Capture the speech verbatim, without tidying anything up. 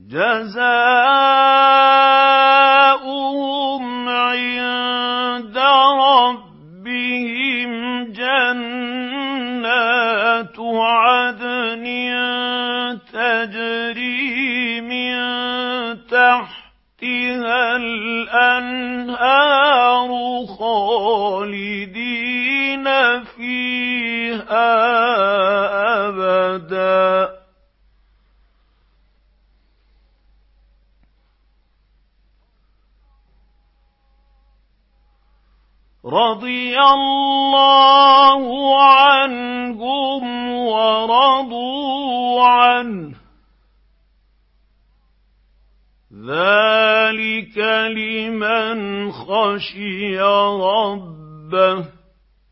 جَزَاؤُهُمْ عِندَ رَبِّهِمْ جَنَّاتُ عَدْنٍ تَجْرِي مِن تَحْتِهَا الْأَنْهَارُ خَالِدِينَ فِيهَا أَبَدًا ۖ رَضِيَ اللَّهُ عَنْهُمْ وَرَضُوا عَنْهُ ۚ ذَٰلِكَ لِمَنْ خَشِيَ رَبَّهُ.